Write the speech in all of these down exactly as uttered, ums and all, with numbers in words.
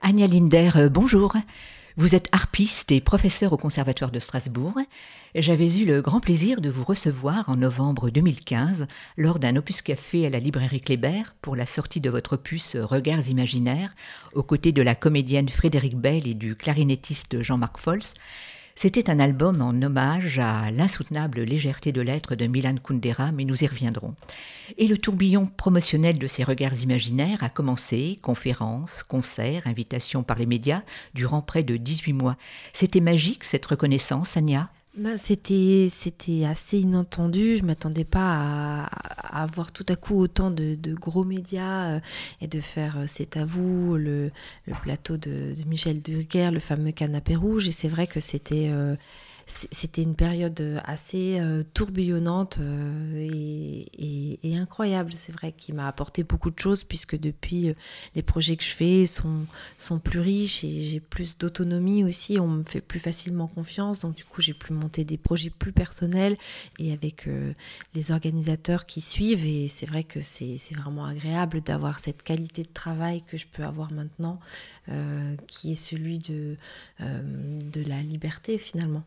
Anya Linder, euh, bonjour. Vous êtes harpiste et professeur au Conservatoire de Strasbourg. J'avais eu le grand plaisir de vous recevoir en novembre deux mille quinze lors d'un opus café à la librairie Kléber pour la sortie de votre opus Regards imaginaires aux côtés de la comédienne Frédéric Bell et du clarinettiste Jean-Marc Folz. C'était un album en hommage à l'insoutenable légèreté de l'être de Milan Kundera, mais nous y reviendrons. Et le tourbillon promotionnel de ces regards imaginaires a commencé, conférences, concerts, invitations par les médias, durant près de dix-huit mois. C'était magique cette reconnaissance, Anya ? Ben, c'était, c'était assez inattendu. Je ne m'attendais pas à, à avoir tout à coup autant de, de gros médias euh, et de faire euh, C'est à vous, le, le plateau de, de Michel Drucker, le fameux canapé rouge. Et c'est vrai que c'était, euh, c'était une période assez euh, tourbillonnante euh, et, et, et incroyable. C'est vrai qu'il m'a apporté beaucoup de choses puisque depuis, euh, les projets que je fais sont, sont plus riches et j'ai plus d'autonomie aussi. On me fait plus facilement confiance. Donc du coup, j'ai pu monter des projets plus personnels et avec euh, les organisateurs qui suivent. Et c'est vrai que c'est, c'est vraiment agréable d'avoir cette qualité de travail que je peux avoir maintenant, euh, qui est celui de, euh, de la liberté finalement.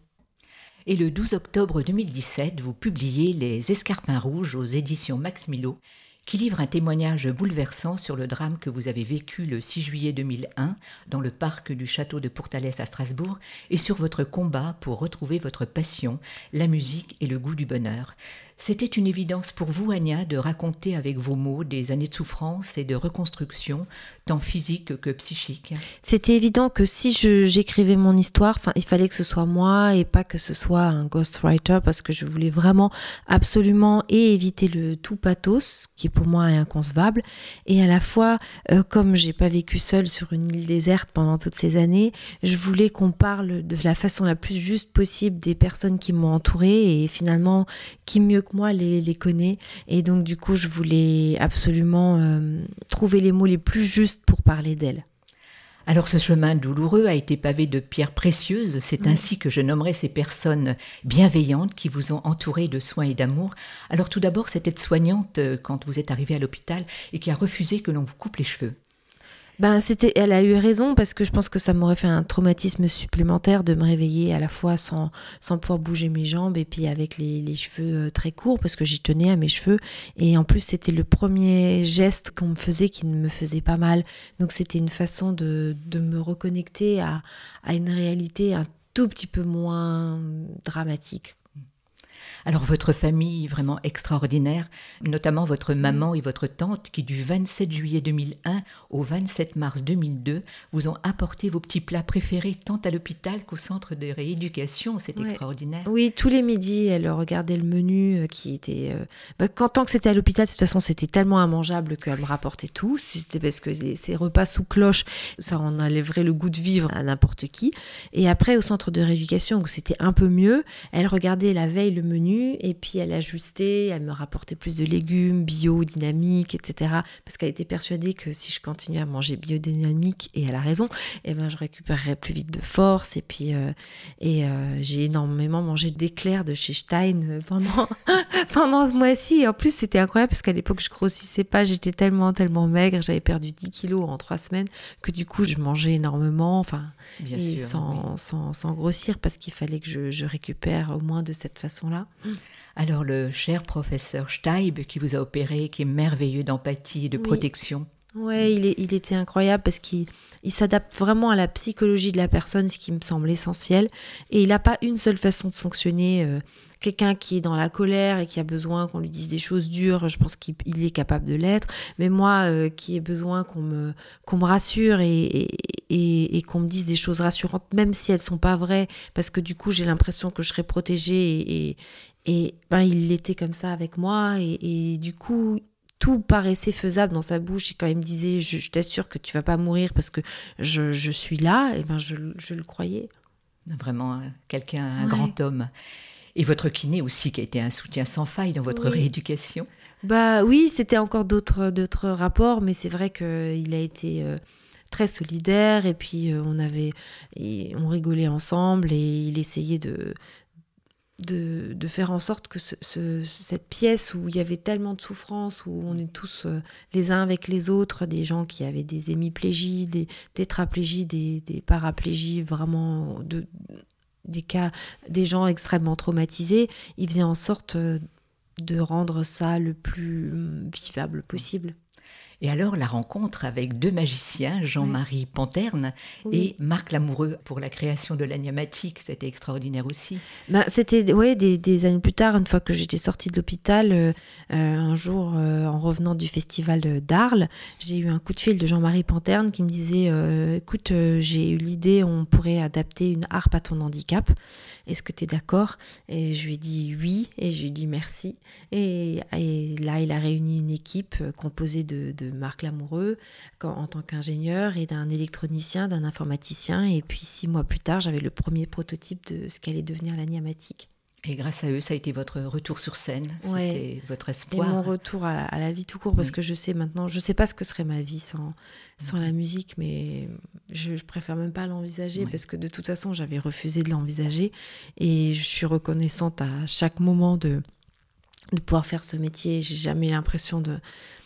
Et le douze octobre deux mille dix-sept, vous publiez Les Escarpins rouges aux éditions Max Milo, qui livre un témoignage bouleversant sur le drame que vous avez vécu le six juillet deux mille un dans le parc du château de Pourtalès à Strasbourg et sur votre combat pour retrouver votre passion, la musique et le goût du bonheur. C'était une évidence pour vous, Anya, de raconter avec vos mots des années de souffrance et de reconstruction, tant physique que psychique. C'était évident que si je, j'écrivais mon histoire, il fallait que ce soit moi et pas que ce soit un ghostwriter parce que je voulais vraiment absolument et éviter le tout pathos, qui pour moi est inconcevable, et à la fois, euh, comme j'ai pas vécu seule sur une île déserte pendant toutes ces années, je voulais qu'on parle de la façon la plus juste possible des personnes qui m'ont entourée et finalement, qui mieux que moi les, les connaît. Et donc du coup, je voulais absolument euh, trouver les mots les plus justes pour parler d'elle. Alors ce chemin douloureux a été pavé de pierres précieuses, c'est Mmh. ainsi que je nommerai ces personnes bienveillantes qui vous ont entouré de soins et d'amour. Alors tout d'abord, cette aide-soignante, quand vous êtes arrivé à l'hôpital, et qui a refusé que l'on vous coupe les cheveux. Ben, c'était, elle a eu raison parce que je pense que ça m'aurait fait un traumatisme supplémentaire de me réveiller à la fois sans, sans pouvoir bouger mes jambes et puis avec les, les cheveux très courts parce que j'y tenais à mes cheveux. Et en plus, c'était le premier geste qu'on me faisait qui ne me faisait pas mal. Donc, c'était une façon de, de me reconnecter à, à une réalité un tout petit peu moins dramatique. Alors votre famille, vraiment extraordinaire, notamment votre maman et votre tante qui du vingt-sept juillet deux mille un au vingt-sept mars deux mille deux vous ont apporté vos petits plats préférés tant à l'hôpital qu'au centre de rééducation, c'est ouais. Extraordinaire. Oui, tous les midis, elle regardait le menu qui était... Euh, bah, quand tant que c'était à l'hôpital, de toute façon, c'était tellement immangeable qu'elle me rapportait tout. C'était parce que les, ces repas sous cloche, ça en enlèverait le goût de vivre à n'importe qui. Et après, au centre de rééducation, où c'était un peu mieux, elle regardait la veille le menu et puis elle ajustait, elle me rapportait plus de légumes, bio, dynamiques, et cetera. Parce qu'elle était persuadée que si je continuais à manger biodynamique, et elle a raison, eh ben je récupérerais plus vite de force. Et puis euh, et, euh, j'ai énormément mangé d'éclairs de chez Stein pendant, pendant ce mois-ci. Et en plus, c'était incroyable parce qu'à l'époque, je grossissais pas, j'étais tellement, tellement maigre, j'avais perdu dix kilos en trois semaines que du coup, je mangeais énormément, enfin, Bien et sûr, sans, oui. sans, sans grossir parce qu'il fallait que je, je récupère au moins de cette façon-là. Alors le cher professeur Steib qui vous a opéré, qui est merveilleux d'empathie et de oui. protection. Ouais, il, est, il était incroyable parce qu'il il s'adapte vraiment à la psychologie de la personne, ce qui me semble essentiel. Et il n'a pas une seule façon de fonctionner. Euh, quelqu'un qui est dans la colère et qui a besoin qu'on lui dise des choses dures, je pense qu'il il est capable de l'être. Mais moi, euh, qui ai besoin qu'on me, qu'on me rassure et, et, et, et qu'on me dise des choses rassurantes, même si elles ne sont pas vraies, parce que du coup, j'ai l'impression que je serai protégée. Et, et, et ben, il l'était comme ça avec moi. Et, et du coup... tout paraissait faisable dans sa bouche et quand il me disait je, je t'assure que tu vas pas mourir parce que je, je suis là, et ben je, je le croyais. Vraiment quelqu'un, un ouais. grand homme. Et votre kiné aussi qui a été un soutien sans faille dans votre oui. rééducation. Bah oui, c'était encore d'autres, d'autres rapports, mais c'est vrai qu'il a été euh, très solidaire et puis euh, on avait, et on rigolait ensemble et il essayait de de, de faire en sorte que ce, ce, cette pièce où il y avait tellement de souffrance, où on est tous euh, les uns avec les autres, des gens qui avaient des hémiplégies, des tétraplégies, des, des paraplégies, vraiment de, des cas, des gens extrêmement traumatisés, ils faisaient en sorte de rendre ça le plus vivable possible. Et alors, la rencontre avec deux magiciens, Jean-Marie oui. Panterne oui. et Marc Lamoureux, pour la création de l'Aniamatique, c'était extraordinaire aussi. Ben, c'était ouais, des, des années plus tard, une fois que j'étais sortie de l'hôpital, euh, un jour, euh, en revenant du festival d'Arles, j'ai eu un coup de fil de Jean-Marie Panterne qui me disait euh, « Écoute, euh, j'ai eu l'idée, on pourrait adapter une harpe à ton handicap. Est-ce que tu es d'accord ?» Et je lui ai dit oui, et je lui ai dit merci. Et, et là, il a réuni une équipe composée de, de Marc Lamoureux en tant qu'ingénieur et d'un électronicien, d'un informaticien. Et puis six mois plus tard, j'avais le premier prototype de ce qu'allait devenir l'Aniamatique. Et grâce à eux, ça a été votre retour sur scène, ouais. c'était votre espoir. Et mon retour à la, à la vie tout court, parce oui. que je sais maintenant, je ne sais pas ce que serait ma vie sans, sans oui. la musique, mais je, je préfère même pas l'envisager, oui. parce que de toute façon, j'avais refusé de l'envisager. Et je suis reconnaissante à chaque moment de, de pouvoir faire ce métier. J'ai jamais l'impression de...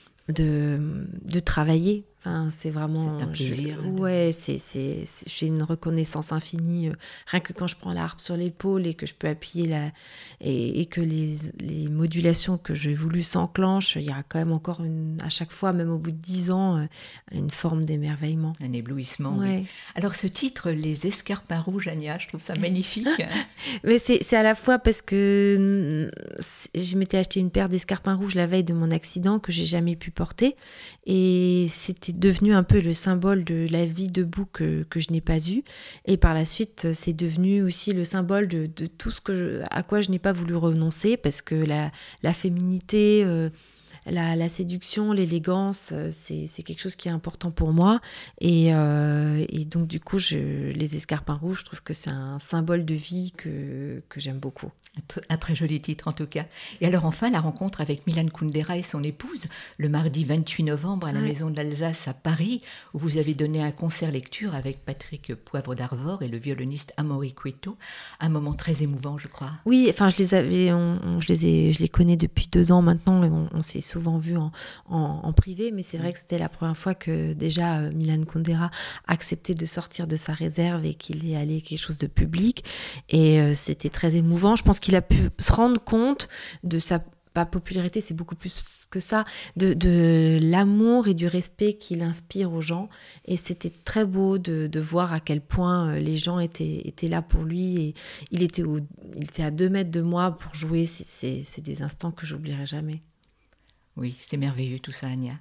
De, de travailler. Enfin, c'est vraiment... C'est un plaisir. Je, ouais, c'est, c'est, c'est, j'ai une reconnaissance infinie. Rien que quand je prends la harpe sur l'épaule et que je peux appuyer la... Et, et que les, les modulations que j'ai voulu s'enclenchent, il y a quand même encore, une, à chaque fois, même au bout de dix ans, une forme d'émerveillement. Un éblouissement, ouais. oui. Alors, ce titre, Les Escarpins Rouges, Ania, je trouve ça magnifique. Mais c'est, c'est à la fois parce que je m'étais acheté une paire d'escarpins rouges la veille de mon accident que j'ai jamais pu porter. Et c'était devenu un peu le symbole de la vie debout que, que je n'ai pas eue. Et par la suite, c'est devenu aussi le symbole de, de tout ce que je, à quoi je n'ai pas voulu renoncer, parce que la, la féminité, euh, la, la séduction, l'élégance, c'est, c'est quelque chose qui est important pour moi. Et, euh, et donc, du coup, je, les escarpins rouges, je trouve que c'est un symbole de vie que, que j'aime beaucoup. Un très joli titre en tout cas. Et alors enfin, la rencontre avec Milan Kundera et son épouse, le mardi vingt-huit novembre à la ouais. Maison de l'Alsace à Paris, où vous avez donné un concert lecture avec Patrick Poivre d'Arvor et le violoniste Amaury Cueto. Un moment très émouvant, je crois. Oui, enfin, je les avais, on, on, je les ai, je les connais depuis deux ans maintenant et on, on s'est souvent vus en, en, en privé, mais c'est vrai que c'était la première fois que déjà euh, Milan Kundera acceptait de sortir de sa réserve et qu'il est allé quelque chose de public. Et euh, c'était très émouvant. Je pense qu'il a pu se rendre compte de sa pas popularité, c'est beaucoup plus que ça, de, de l'amour et du respect qu'il inspire aux gens. Et c'était très beau de, de voir à quel point les gens étaient, étaient là pour lui. Et il était, au, il était à deux mètres de moi pour jouer. C'est, c'est, c'est des instants que j'oublierai jamais. Oui, c'est merveilleux tout ça, Ania.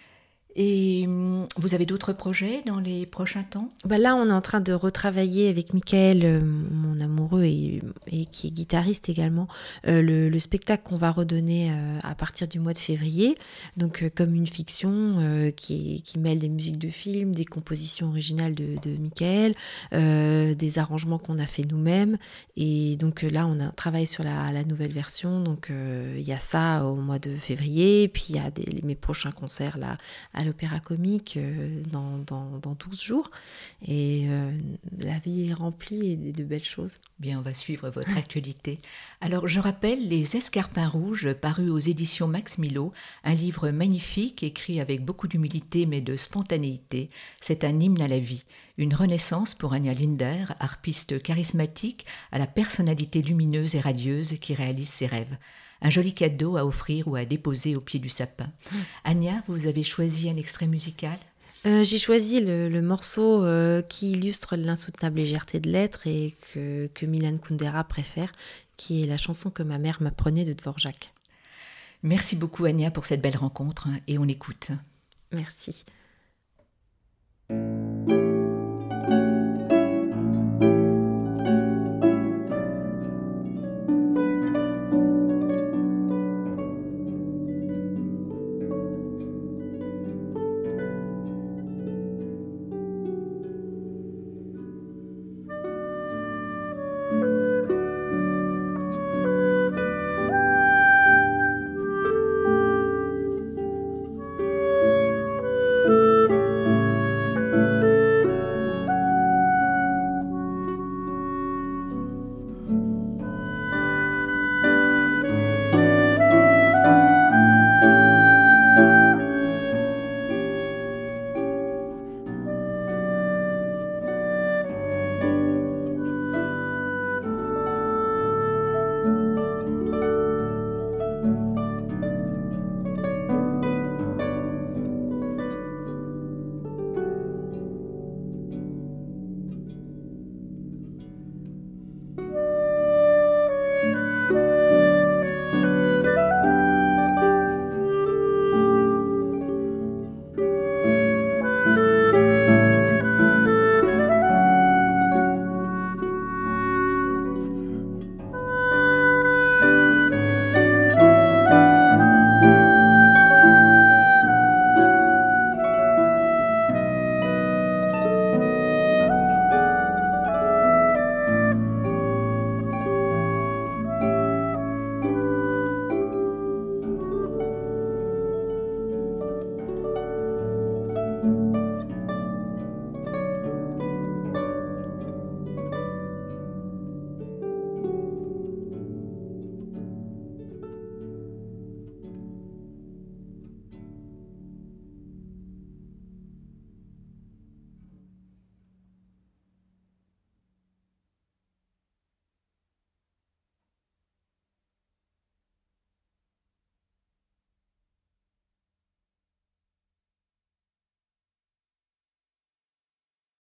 Et vous avez d'autres projets dans les prochains temps ? Bah là, on est en train de retravailler avec Michael, euh, mon amoureux, et, et qui est guitariste également, euh, le, le spectacle qu'on va redonner euh, à partir du mois de février. Donc, euh, comme une fiction euh, qui, qui mêle des musiques de films, des compositions originales de, de Michael, euh, des arrangements qu'on a fait nous-mêmes. Et donc là, on a travaillé sur la, la nouvelle version. Donc, il euh, y a ça au mois de février. Puis, il y a des, mes prochains concerts là à l'Opéra Comique euh, dans, dans, dans douze jours. Et euh, la vie est remplie de, de belles choses. Bien, on va suivre votre actualité. Alors, je rappelle Les Escarpins Rouges, paru aux éditions Max Milo, un livre magnifique, écrit avec beaucoup d'humilité mais de spontanéité. C'est un hymne à la vie, une renaissance pour Ania Linder, harpiste charismatique, à la personnalité lumineuse et radieuse qui réalise ses rêves. Un joli cadeau à offrir ou à déposer au pied du sapin. Mmh. Ania, vous avez choisi un extrait musical ? euh, J'ai choisi le, le morceau euh, qui illustre l'insoutenable légèreté de l'être et que, que Milan Kundera préfère, qui est la chanson que ma mère m'apprenait de Dvorak. Merci beaucoup Ania pour cette belle rencontre et on écoute. Merci.